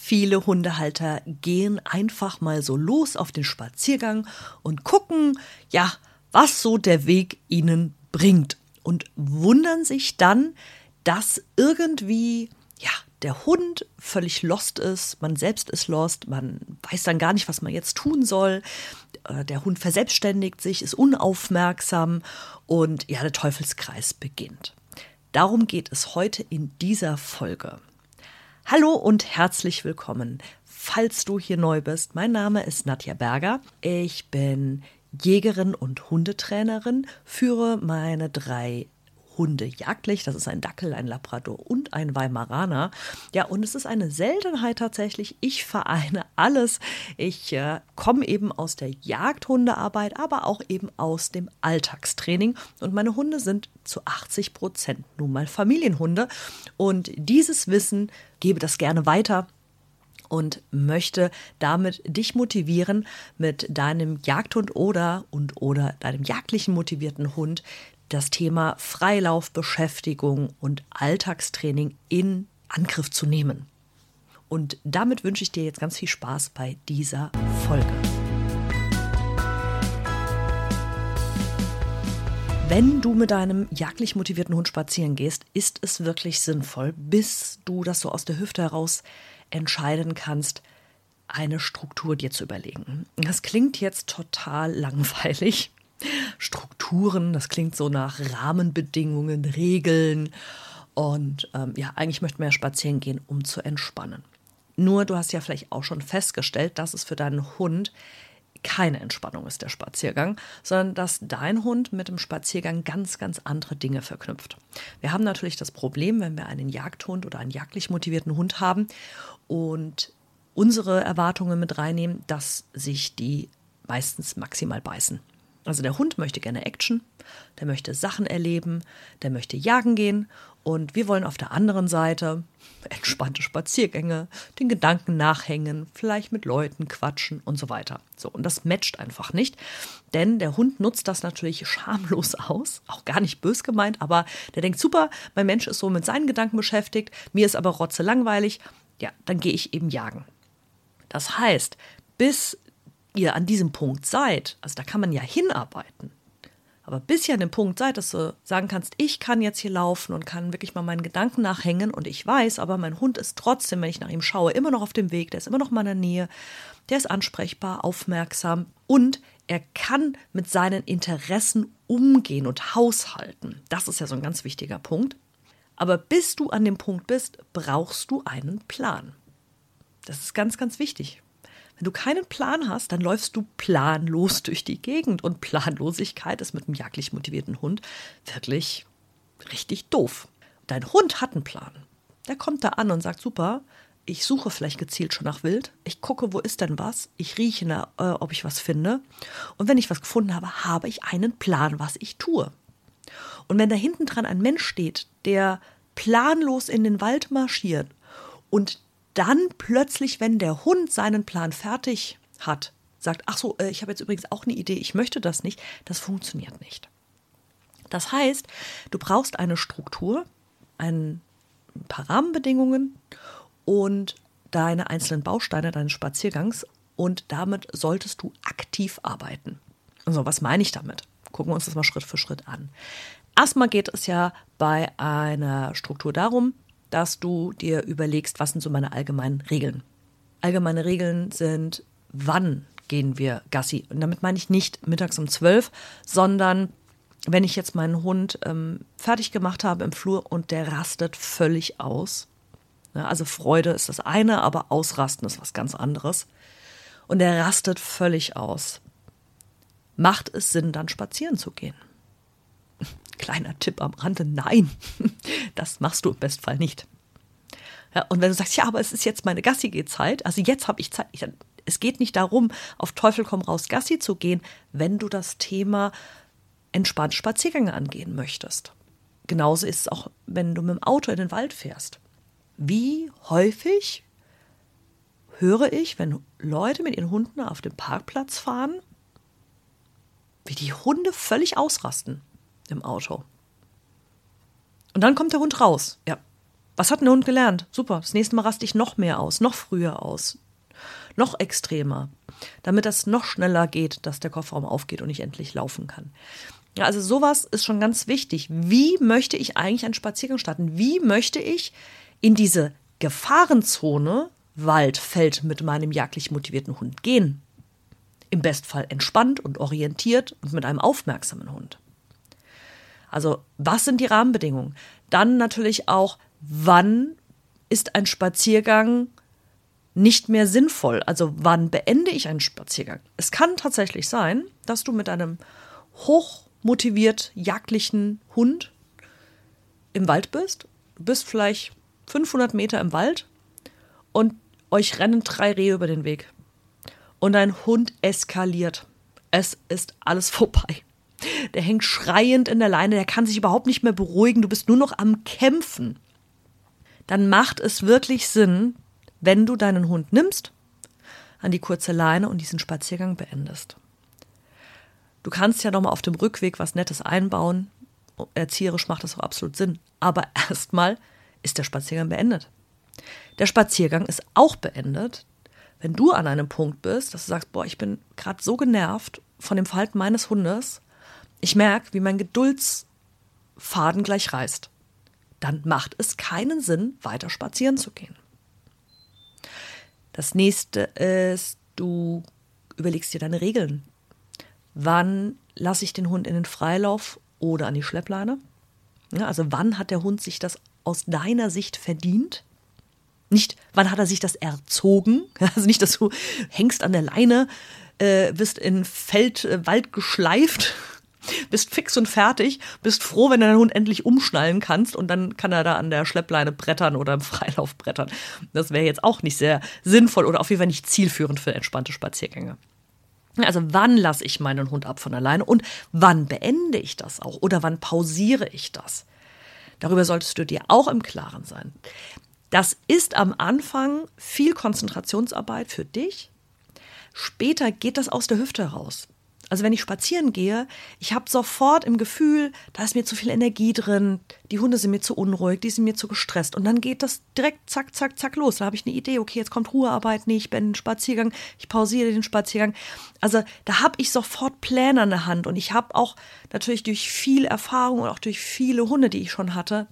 Viele Hundehalter gehen einfach mal so los auf den Spaziergang und gucken, ja, was so der Weg ihnen bringt und wundern sich dann, dass irgendwie, ja, der Hund völlig lost ist, man selbst ist lost, man weiß dann gar nicht, was man jetzt tun soll. Der Hund verselbstständigt sich, ist unaufmerksam und ja, der Teufelskreis beginnt. Darum geht es heute in dieser Folge. Hallo und herzlich willkommen, falls du hier neu bist. Mein Name ist Nadja Berger. Ich bin Jägerin und Hundetrainerin, führe meine 3 Hunde jagdlich. Das ist ein Dackel, ein Labrador und ein Weimaraner. Ja, und es ist eine Seltenheit tatsächlich. Ich vereine alles. Ich komme eben aus der Jagdhundearbeit, aber auch eben aus dem Alltagstraining. Und meine Hunde sind zu 80% nun mal Familienhunde. Und dieses Wissen gebe das gerne weiter und möchte damit dich motivieren, mit deinem Jagdhund oder deinem jagdlichen motivierten Hund das Thema Freilaufbeschäftigung und Alltagstraining in Angriff zu nehmen. Und damit wünsche ich dir jetzt ganz viel Spaß bei dieser Folge. Wenn du mit deinem jagdlich motivierten Hund spazieren gehst, ist es wirklich sinnvoll, bis du das so aus der Hüfte heraus entscheiden kannst, eine Struktur dir zu überlegen. Das klingt jetzt total langweilig. Strukturen, das klingt so nach Rahmenbedingungen, Regeln und eigentlich möchten wir ja spazieren gehen, um zu entspannen. Nur du hast ja vielleicht auch schon festgestellt, dass es für deinen Hund keine Entspannung ist, der Spaziergang, sondern dass dein Hund mit dem Spaziergang ganz, ganz andere Dinge verknüpft. Wir haben natürlich das Problem, wenn wir einen Jagdhund oder einen jagdlich motivierten Hund haben und unsere Erwartungen mit reinnehmen, dass sich die meistens maximal beißen. Also der Hund möchte gerne Action, der möchte Sachen erleben, der möchte jagen gehen und wir wollen auf der anderen Seite entspannte Spaziergänge, den Gedanken nachhängen, vielleicht mit Leuten quatschen und so weiter. So, und das matcht einfach nicht, denn der Hund nutzt das natürlich schamlos aus, auch gar nicht bös gemeint, aber der denkt, super, mein Mensch ist so mit seinen Gedanken beschäftigt, mir ist aber rotzelangweilig, ja, dann gehe ich eben jagen. Das heißt, bis ihr an diesem Punkt seid, also da kann man ja hinarbeiten, aber bis ihr an dem Punkt seid, dass du sagen kannst, ich kann jetzt hier laufen und kann wirklich mal meinen Gedanken nachhängen und ich weiß, aber mein Hund ist trotzdem, wenn ich nach ihm schaue, immer noch auf dem Weg, der ist immer noch in meiner Nähe, der ist ansprechbar, aufmerksam und er kann mit seinen Interessen umgehen und haushalten. Das ist ja so ein ganz wichtiger Punkt. Aber bis du an dem Punkt bist, brauchst du einen Plan. Das ist ganz, ganz wichtig. Wenn du keinen Plan hast, dann läufst du planlos durch die Gegend. Und Planlosigkeit ist mit einem jagdlich motivierten Hund wirklich richtig doof. Dein Hund hat einen Plan. Der kommt da an und sagt, super, ich suche vielleicht gezielt schon nach Wild. Ich gucke, wo ist denn was? Ich rieche, ob ich was finde. Und wenn ich was gefunden habe, habe ich einen Plan, was ich tue. Und wenn da hinten dran ein Mensch steht, der planlos in den Wald marschiert und dann plötzlich, wenn der Hund seinen Plan fertig hat, sagt, ach so, ich habe jetzt übrigens auch eine Idee, ich möchte das nicht, das funktioniert nicht. Das heißt, du brauchst eine Struktur, ein paar Rahmenbedingungen und deine einzelnen Bausteine deines Spaziergangs und damit solltest du aktiv arbeiten. Also, was meine ich damit? Gucken wir uns das mal Schritt für Schritt an. Erstmal geht es ja bei einer Struktur darum, dass du dir überlegst, was sind so meine allgemeinen Regeln. Allgemeine Regeln sind, wann gehen wir Gassi? Und damit meine ich nicht mittags um 12, sondern wenn ich jetzt meinen Hund fertig gemacht habe im Flur und der rastet völlig aus. Ja, also Freude ist das eine, aber Ausrasten ist was ganz anderes. Und der rastet völlig aus. Macht es Sinn, dann spazieren zu gehen? Kleiner Tipp am Rande, nein, das machst du im Bestfall nicht. Ja, und wenn du sagst, ja, aber es ist jetzt meine Gassi-Geh-Zeit, also jetzt habe ich Zeit, es geht nicht darum, auf Teufel komm raus Gassi zu gehen, wenn du das Thema entspannt Spaziergänge angehen möchtest. Genauso ist es auch, wenn du mit dem Auto in den Wald fährst. Wie häufig höre ich, wenn Leute mit ihren Hunden auf dem Parkplatz fahren, wie die Hunde völlig ausrasten im Auto. Und dann kommt der Hund raus. Ja, Was hat denn der Hund gelernt? Super, das nächste Mal raste ich noch mehr aus, noch früher aus, noch extremer, damit das noch schneller geht, dass der Kofferraum aufgeht und ich endlich laufen kann. Ja, also sowas ist schon ganz wichtig. Wie möchte ich eigentlich einen Spaziergang starten? Wie möchte ich in diese Gefahrenzone Wald, Feld mit meinem jagdlich motivierten Hund gehen? Im Bestfall entspannt und orientiert und mit einem aufmerksamen Hund. Also, was sind die Rahmenbedingungen? Dann natürlich auch, wann ist ein Spaziergang nicht mehr sinnvoll? Also, wann beende ich einen Spaziergang? Es kann tatsächlich sein, dass du mit einem hochmotiviert jagdlichen Hund im Wald bist. Du bist vielleicht 500 Meter im Wald und euch rennen 3 Rehe über den Weg. Und dein Hund eskaliert. Es ist alles vorbei. Der hängt schreiend in der Leine, der kann sich überhaupt nicht mehr beruhigen, du bist nur noch am Kämpfen. Dann macht es wirklich Sinn, wenn du deinen Hund nimmst, an die kurze Leine und diesen Spaziergang beendest. Du kannst ja nochmal auf dem Rückweg was Nettes einbauen, erzieherisch macht das auch absolut Sinn, aber erstmal ist der Spaziergang beendet. Der Spaziergang ist auch beendet, wenn du an einem Punkt bist, dass du sagst, boah, ich bin gerade so genervt von dem Verhalten meines Hundes, ich merke, wie mein Geduldsfaden gleich reißt. Dann macht es keinen Sinn, weiter spazieren zu gehen. Das nächste ist, du überlegst dir deine Regeln. Wann lasse ich den Hund in den Freilauf oder an die Schleppleine? Ja, also wann hat der Hund sich das aus deiner Sicht verdient? Nicht, wann hat er sich das erzogen? Also nicht, dass du hängst an der Leine, bist in Wald geschleift, bist fix und fertig, bist froh, wenn du deinen Hund endlich umschnallen kannst und dann kann er da an der Schleppleine brettern oder im Freilauf brettern. Das wäre jetzt auch nicht sehr sinnvoll oder auf jeden Fall nicht zielführend für entspannte Spaziergänge. Also wann lasse ich meinen Hund ab von der Leine und wann beende ich das auch oder wann pausiere ich das? Darüber solltest du dir auch im Klaren sein. Das ist am Anfang viel Konzentrationsarbeit für dich. Später geht das aus der Hüfte heraus. Also wenn ich spazieren gehe, ich habe sofort im Gefühl, da ist mir zu viel Energie drin, die Hunde sind mir zu unruhig, die sind mir zu gestresst. Und dann geht das direkt zack, zack, zack los. Da habe ich eine Idee, okay, jetzt kommt Ruhearbeit, nee, ich beende den Spaziergang, ich pausiere den Spaziergang. Also da habe ich sofort Pläne an der Hand. Und ich habe auch natürlich durch viel Erfahrung und auch durch viele Hunde, die ich schon hatte,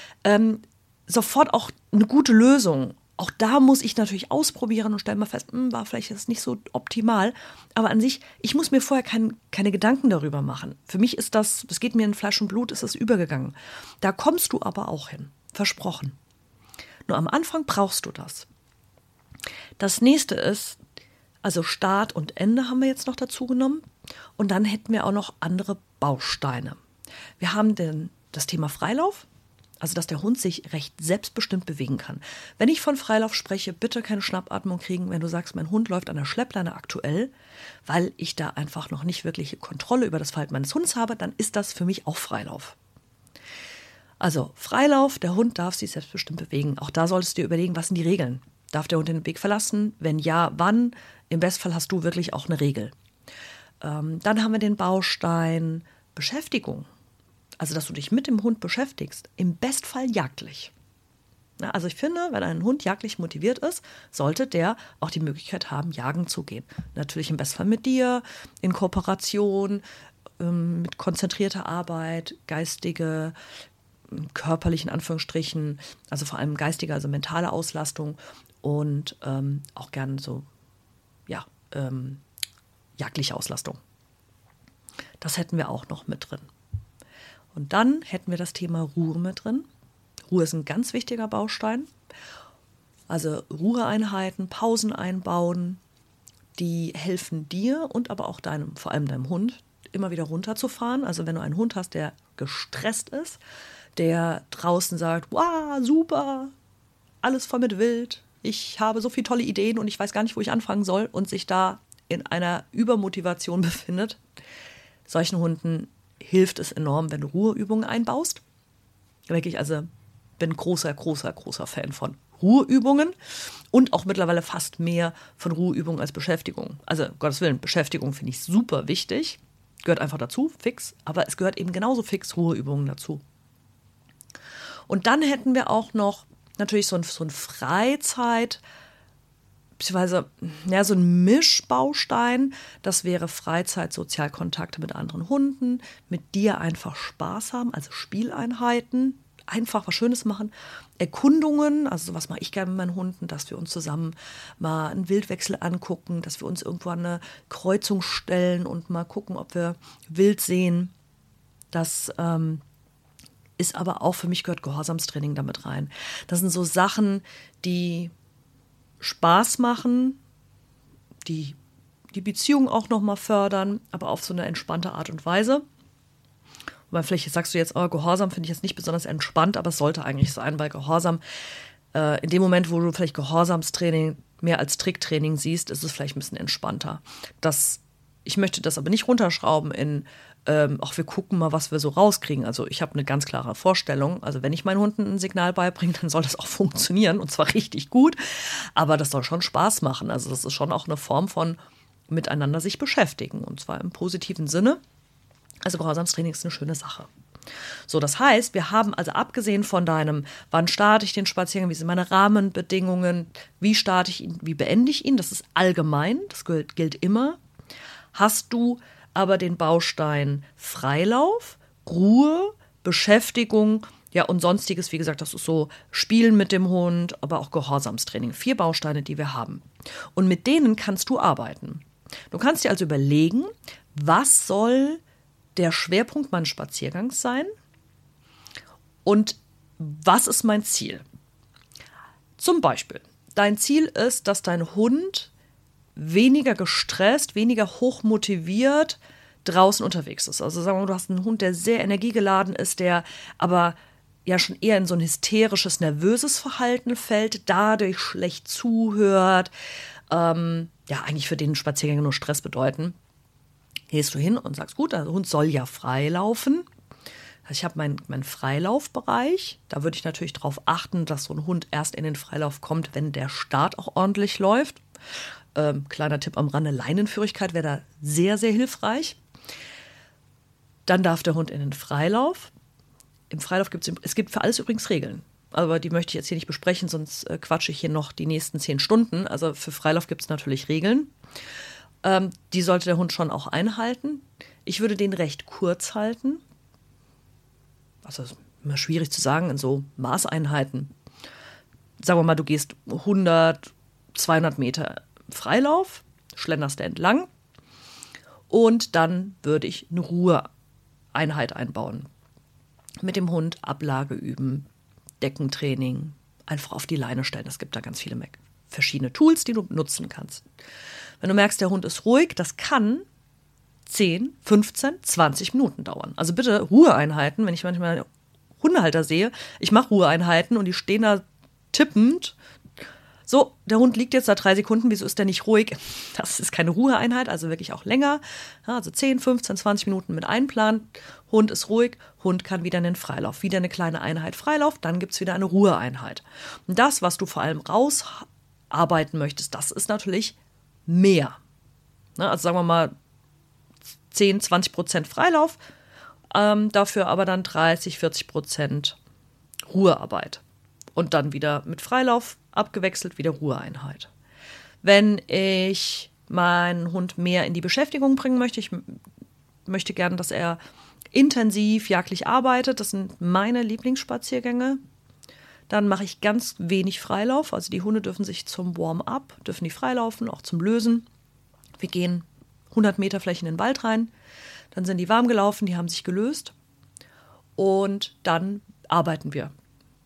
sofort auch eine gute Lösung. Auch da muss ich natürlich ausprobieren und stellen mal fest, war vielleicht jetzt nicht so optimal. Aber an sich, ich muss mir vorher keine Gedanken darüber machen. Für mich ist das geht mir in Fleisch und Blut, ist das übergegangen. Da kommst du aber auch hin, versprochen. Nur am Anfang brauchst du das. Das nächste ist, also Start und Ende haben wir jetzt noch dazu genommen. Und dann hätten wir auch noch andere Bausteine. Wir haben das Thema Freilauf. Also, dass der Hund sich recht selbstbestimmt bewegen kann. Wenn ich von Freilauf spreche, bitte keine Schnappatmung kriegen, wenn du sagst, mein Hund läuft an der Schleppleine aktuell, weil ich da einfach noch nicht wirkliche Kontrolle über das Verhalten meines Hundes habe, dann ist das für mich auch Freilauf. Also, Freilauf, der Hund darf sich selbstbestimmt bewegen. Auch da solltest du dir überlegen, was sind die Regeln? Darf der Hund den Weg verlassen? Wenn ja, wann? Im Bestfall hast du wirklich auch eine Regel. Dann haben wir den Baustein Beschäftigung. Also, dass du dich mit dem Hund beschäftigst, im Bestfall jagdlich. Ja, also ich finde, wenn ein Hund jagdlich motiviert ist, sollte der auch die Möglichkeit haben, jagen zu gehen. Natürlich im Bestfall mit dir, in Kooperation, mit konzentrierter Arbeit, geistige, körperlichen Anführungsstrichen, also vor allem geistige, also mentale Auslastung und auch gerne so, ja, jagdliche Auslastung. Das hätten wir auch noch mit drin. Und dann hätten wir das Thema Ruhe mit drin. Ruhe ist ein ganz wichtiger Baustein. Also Ruheeinheiten, Pausen einbauen, die helfen dir und aber auch vor allem deinem Hund, immer wieder runterzufahren. Also wenn du einen Hund hast, der gestresst ist, der draußen sagt, wow, super, alles voll mit Wild, ich habe so viele tolle Ideen und ich weiß gar nicht, wo ich anfangen soll und sich da in einer Übermotivation befindet. Solchen Hunden hilft es enorm, wenn du Ruheübungen einbaust. Wirklich, also bin großer Fan von Ruheübungen und auch mittlerweile fast mehr von Ruheübungen als Beschäftigung. Also, Gottes Willen, Beschäftigung finde ich super wichtig. Gehört einfach dazu, fix. Aber es gehört eben genauso fix Ruheübungen dazu. Und dann hätten wir auch noch natürlich so ein Freizeit, beziehungsweise ja, so ein Mischbaustein. Das wäre Freizeit, Sozialkontakte mit anderen Hunden, mit dir einfach Spaß haben, also Spieleinheiten, einfach was Schönes machen. Erkundungen, also sowas mache ich gerne mit meinen Hunden, dass wir uns zusammen mal einen Wildwechsel angucken, dass wir uns irgendwo an eine Kreuzung stellen und mal gucken, ob wir wild sehen. Das ist aber auch, für mich gehört Gehorsamstraining damit rein. Das sind so Sachen, die Spaß machen, die Beziehung auch nochmal fördern, aber auf so eine entspannte Art und Weise. Weil vielleicht sagst du jetzt, oh, Gehorsam finde ich jetzt nicht besonders entspannt, aber es sollte eigentlich sein, weil Gehorsam, in dem Moment, wo du vielleicht Gehorsamstraining mehr als Tricktraining siehst, ist es vielleicht ein bisschen entspannter. Ich möchte das aber nicht runterschrauben in, ach, wir gucken mal, was wir so rauskriegen. Also ich habe eine ganz klare Vorstellung. Also wenn ich meinen Hunden ein Signal beibringe, dann soll das auch funktionieren und zwar richtig gut. Aber das soll schon Spaß machen. Also das ist schon auch eine Form von miteinander sich beschäftigen und zwar im positiven Sinne. Also Gehorsamstraining ist eine schöne Sache. So, das heißt, wir haben also abgesehen von deinem, wann starte ich den Spaziergang, wie sind meine Rahmenbedingungen, wie starte ich ihn, wie beende ich ihn, das ist allgemein, das gilt immer. Hast du aber den Baustein Freilauf, Ruhe, Beschäftigung, ja und sonstiges, wie gesagt, das ist so Spielen mit dem Hund, aber auch Gehorsamstraining. 4 Bausteine, die wir haben. Und mit denen kannst du arbeiten. Du kannst dir also überlegen, was soll der Schwerpunkt meines Spaziergangs sein und was ist mein Ziel? Zum Beispiel, dein Ziel ist, dass dein Hund weniger gestresst, weniger hochmotiviert draußen unterwegs ist. Also sagen wir mal, du hast einen Hund, der sehr energiegeladen ist, der aber ja schon eher in so ein hysterisches, nervöses Verhalten fällt, dadurch schlecht zuhört, ja eigentlich für den Spaziergänge nur Stress bedeuten. Gehst du hin und sagst, gut, der Hund soll ja frei laufen. Also ich habe meinen Freilaufbereich. Da würde ich natürlich darauf achten, dass so ein Hund erst in den Freilauf kommt, wenn der Start auch ordentlich läuft. Kleiner Tipp am Rande, Leinenführigkeit wäre da sehr, sehr hilfreich. Dann darf der Hund in den Freilauf. Im Freilauf gibt es für alles übrigens Regeln. Aber die möchte ich jetzt hier nicht besprechen, sonst quatsche ich hier noch die nächsten 10 Stunden. Also für Freilauf gibt es natürlich Regeln. Die sollte der Hund schon auch einhalten. Ich würde den recht kurz halten. Also ist immer schwierig zu sagen in so Maßeinheiten. Sagen wir mal, du gehst 100, 200 Meter Freilauf, schlenderst du entlang und dann würde ich eine Ruheeinheit einbauen. Mit dem Hund Ablage üben, Deckentraining, einfach auf die Leine stellen. Es gibt da ganz viele verschiedene Tools, die du nutzen kannst. Wenn du merkst, der Hund ist ruhig, das kann 10, 15, 20 Minuten dauern. Also bitte Ruheeinheiten, wenn ich manchmal Hundehalter sehe, ich mache Ruheeinheiten und die stehen da tippend. So, der Hund liegt jetzt da 3 Sekunden, wieso ist der nicht ruhig? Das ist keine Ruheeinheit, also wirklich auch länger. Ja, also 10, 15, 20 Minuten mit einplanen. Hund ist ruhig, Hund kann wieder in den Freilauf. Wieder eine kleine Einheit Freilauf, dann gibt es wieder eine Ruheeinheit. Und das, was du vor allem rausarbeiten möchtest, das ist natürlich mehr. Also sagen wir mal 10, 20% Freilauf, dafür aber dann 30, 40% Ruhearbeit. Und dann wieder mit Freilauf abgewechselt, wieder Ruheeinheit. Wenn ich meinen Hund mehr in die Beschäftigung bringen möchte, ich möchte gerne, dass er intensiv jagdlich arbeitet, das sind meine Lieblingsspaziergänge, dann mache ich ganz wenig Freilauf. Also die Hunde dürfen sich zum Warm-up, dürfen die freilaufen, auch zum Lösen. Wir gehen 100 Meter vielleicht in den Wald rein, dann sind die warm gelaufen, die haben sich gelöst und dann arbeiten wir.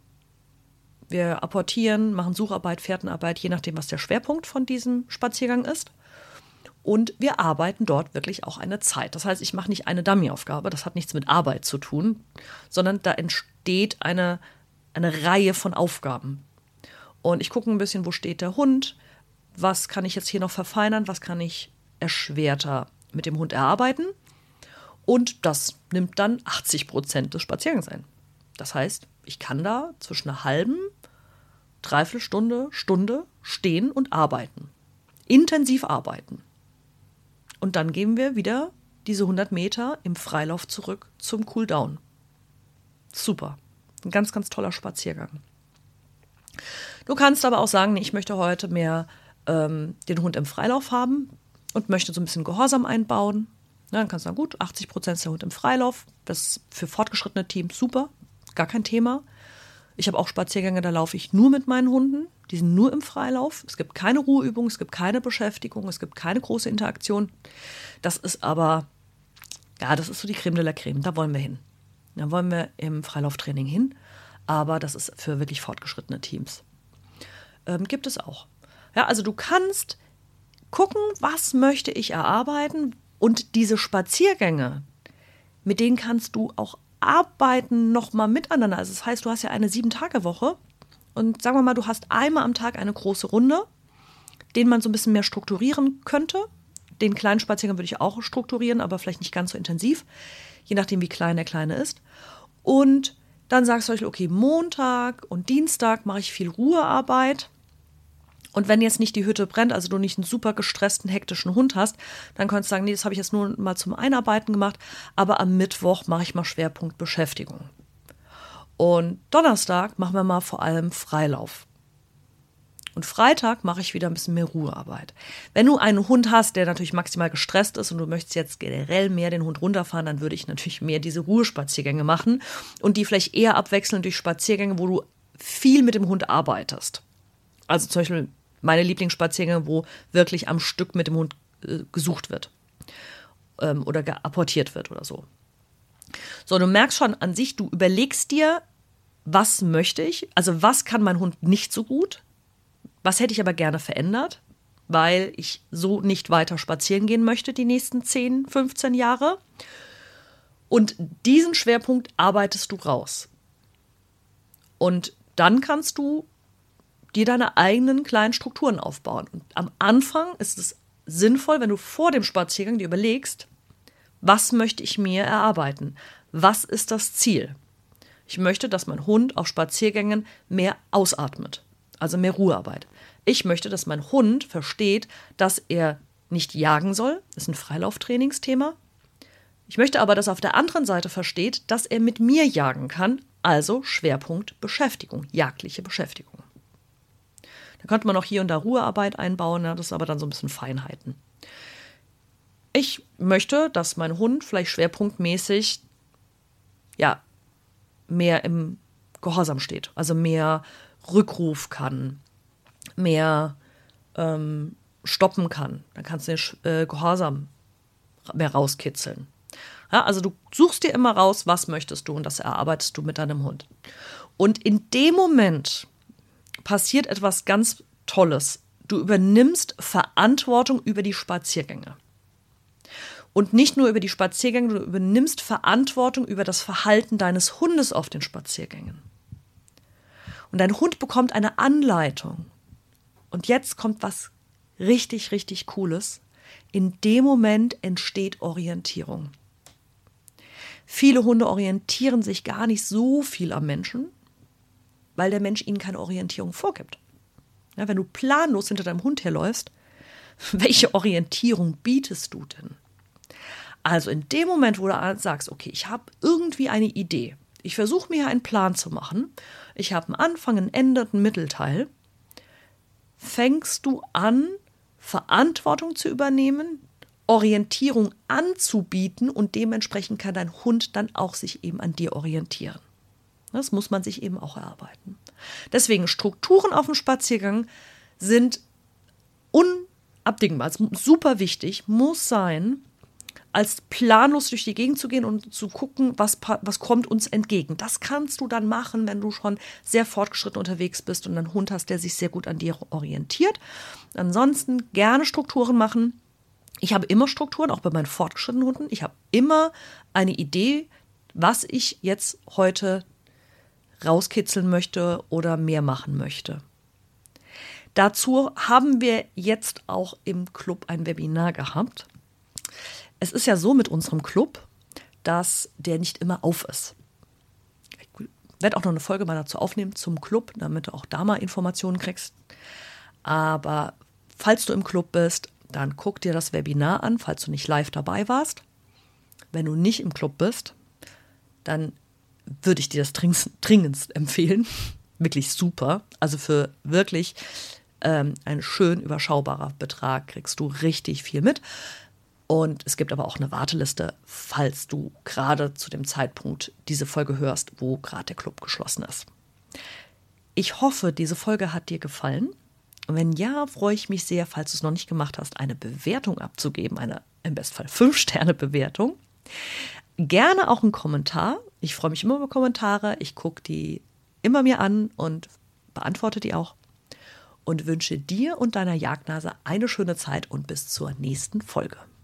Wir apportieren, machen Sucharbeit, Fährtenarbeit, je nachdem, was der Schwerpunkt von diesem Spaziergang ist. Und wir arbeiten dort wirklich auch eine Zeit. Das heißt, ich mache nicht eine Dummy-Aufgabe, das hat nichts mit Arbeit zu tun, sondern da entsteht eine Reihe von Aufgaben. Und ich gucke ein bisschen, wo steht der Hund, was kann ich jetzt hier noch verfeinern, was kann ich erschwerter mit dem Hund erarbeiten. Und das nimmt dann 80% des Spaziergangs ein. Das heißt, ich kann da zwischen einer halben, Dreiviertelstunde, Stunde stehen und arbeiten. Intensiv arbeiten. Und dann gehen wir wieder diese 100 Meter im Freilauf zurück zum Cooldown. Super. Ein ganz, ganz toller Spaziergang. Du kannst aber auch sagen, nee, ich möchte heute mehr den Hund im Freilauf haben und möchte so ein bisschen Gehorsam einbauen. Ja, dann kannst du sagen, gut, 80% ist der Hund im Freilauf. Das ist für fortgeschrittene Teams super, gar kein Thema. Ich habe auch Spaziergänge, da laufe ich nur mit meinen Hunden. Die sind nur im Freilauf. Es gibt keine Ruheübung, es gibt keine Beschäftigung, es gibt keine große Interaktion. Das ist aber, ja, das ist so die Creme de la Creme. Da wollen wir hin. Da wollen wir im Freilauftraining hin. Aber das ist für wirklich fortgeschrittene Teams. Gibt es auch. Ja, also du kannst gucken, was möchte ich erarbeiten, und diese Spaziergänge, mit denen kannst du auch arbeiten nochmal miteinander. Also das heißt, du hast ja eine 7-Tage-Woche und sagen wir mal, du hast einmal am Tag eine große Runde, den man so ein bisschen mehr strukturieren könnte. Den kleinen Spaziergang würde ich auch strukturieren, aber vielleicht nicht ganz so intensiv, je nachdem, wie klein der Kleine ist. Und dann sagst du euch, okay, Montag und Dienstag mache ich viel Ruhearbeit. Und wenn jetzt nicht die Hütte brennt, also du nicht einen super gestressten, hektischen Hund hast, dann kannst du sagen, nee, das habe ich jetzt nur mal zum Einarbeiten gemacht, aber am Mittwoch mache ich mal Schwerpunkt Beschäftigung. Und Donnerstag machen wir mal vor allem Freilauf. Und Freitag mache ich wieder ein bisschen mehr Ruhearbeit. Wenn du einen Hund hast, der natürlich maximal gestresst ist und du möchtest jetzt generell mehr den Hund runterfahren, dann würde ich natürlich mehr diese Ruhespaziergänge machen und die vielleicht eher abwechseln durch Spaziergänge, wo du viel mit dem Hund arbeitest. Also zum Beispiel meine Lieblingsspaziergänge, wo wirklich am Stück mit dem Hund gesucht wird oder apportiert wird oder so. So, du merkst schon an sich, du überlegst dir, was möchte ich, also was kann mein Hund nicht so gut, was hätte ich aber gerne verändert, weil ich so nicht weiter spazieren gehen möchte die nächsten 10, 15 Jahre. Und diesen Schwerpunkt arbeitest du raus. Und dann kannst du dir deine eigenen kleinen Strukturen aufbauen. Und am Anfang ist es sinnvoll, wenn du vor dem Spaziergang dir überlegst, was möchte ich mir erarbeiten? Was ist das Ziel? Ich möchte, dass mein Hund auf Spaziergängen mehr ausatmet, also mehr Ruhearbeit. Ich möchte, dass mein Hund versteht, dass er nicht jagen soll. Das ist ein Freilauftrainingsthema. Ich möchte aber, dass er auf der anderen Seite versteht, dass er mit mir jagen kann, also Schwerpunkt Beschäftigung, jagdliche Beschäftigung. Da könnte man auch hier und da Ruhearbeit einbauen, ja, das ist aber dann so ein bisschen Feinheiten. Ich möchte, dass mein Hund vielleicht schwerpunktmäßig ja, mehr im Gehorsam steht, also mehr Rückruf kann, mehr stoppen kann. Dann kannst du den Gehorsam mehr rauskitzeln. Ja, also du suchst dir immer raus, was möchtest du, und das erarbeitest du mit deinem Hund. Und in dem Moment passiert etwas ganz Tolles. Du übernimmst Verantwortung über die Spaziergänge. Und nicht nur über die Spaziergänge, du übernimmst Verantwortung über das Verhalten deines Hundes auf den Spaziergängen. Und dein Hund bekommt eine Anleitung. Und jetzt kommt was richtig, richtig Cooles. In dem Moment entsteht Orientierung. Viele Hunde orientieren sich gar nicht so viel am Menschen, weil der Mensch ihnen keine Orientierung vorgibt. Ja, wenn du planlos hinter deinem Hund herläufst, welche Orientierung bietest du denn? Also in dem Moment, wo du sagst, okay, ich habe irgendwie eine Idee, ich versuche mir einen Plan zu machen, ich habe einen Anfang, ein Ende, einen Mittelteil, fängst du an, Verantwortung zu übernehmen, Orientierung anzubieten, und dementsprechend kann dein Hund dann auch sich eben an dir orientieren. Das muss man sich eben auch erarbeiten. Deswegen Strukturen auf dem Spaziergang sind unabdingbar, super wichtig, muss sein, als planlos durch die Gegend zu gehen und zu gucken, was kommt uns entgegen. Das kannst du dann machen, wenn du schon sehr fortgeschritten unterwegs bist und einen Hund hast, der sich sehr gut an dir orientiert. Ansonsten gerne Strukturen machen. Ich habe immer Strukturen, auch bei meinen fortgeschrittenen Hunden. Ich habe immer eine Idee, was ich jetzt heute rauskitzeln möchte oder mehr machen möchte. Dazu haben wir jetzt auch im Club ein Webinar gehabt. Es ist ja so mit unserem Club, dass der nicht immer auf ist. Ich werde auch noch eine Folge mal dazu aufnehmen zum Club, damit du auch da mal Informationen kriegst. Aber falls du im Club bist, dann guck dir das Webinar an, falls du nicht live dabei warst. Wenn du nicht im Club bist, dann würde ich dir das dringendst empfehlen. wirklich super. Also für wirklich ein schön überschaubarer Betrag kriegst du richtig viel mit. Und es gibt aber auch eine Warteliste, falls du gerade zu dem Zeitpunkt diese Folge hörst, wo gerade der Club geschlossen ist. Ich hoffe, diese Folge hat dir gefallen. Wenn ja, freue ich mich sehr, falls du es noch nicht gemacht hast, eine Bewertung abzugeben, eine im Bestfall 5-Sterne-Bewertung. Gerne auch einen Kommentar. Ich freue mich immer über Kommentare. Ich gucke die immer mir an und beantworte die auch. Und wünsche dir und deiner Jagdnase eine schöne Zeit und bis zur nächsten Folge.